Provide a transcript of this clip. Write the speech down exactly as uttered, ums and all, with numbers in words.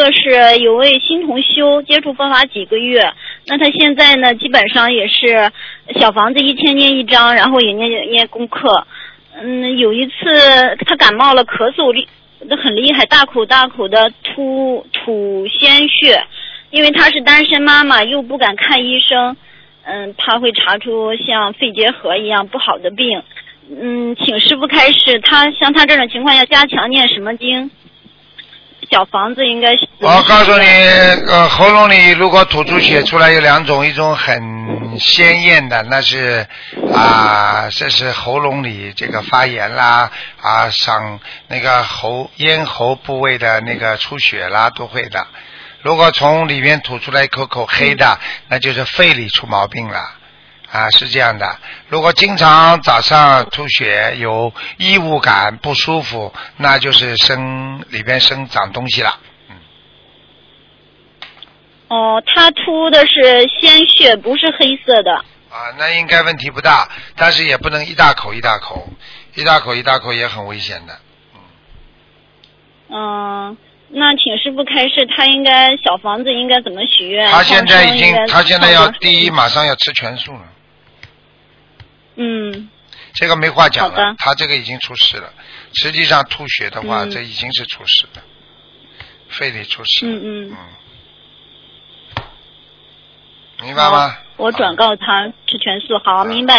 个是有位新同修接触佛法几个月，那他现在呢基本上也是小房子一天念一张，然后也念念功课。嗯，有一次他感冒了，咳嗽厉很厉害，大口大口的吐吐鲜血，因为他是单身妈妈，又不敢看医生，嗯，怕会查出像肺结核一样不好的病。嗯，请师父开示，他像他这种情况要加强念什么经？小房子应该是。 我告诉你，呃，喉咙里如果吐出血出来有两种，一种很鲜艳的，那是啊，这是喉咙里这个发炎啦，啊，上那个喉咽喉部位的那个出血啦，都会的。如果从里面吐出来一口口黑的，那就是肺里出毛病了。啊，是这样的。如果经常早上吐血，有异物感不舒服，那就是生里边生长东西了。嗯。 哦，他吐的是鲜血，不是黑色的。 啊，那应该问题不大，但是也不能一大口一大口，一大口一大口也很危险的。 嗯。嗯，那请师父开示，他应该小房子应该怎么许愿？ 他现在已经，他现在要第一，马上要吃全素了。 嗯， 这个没话讲了，他这个已经出事了。实际上吐血的话，嗯、这已经是出事了，肺里出事。 嗯嗯。 嗯。明白吗？ 我转告他吃全素，好，明白。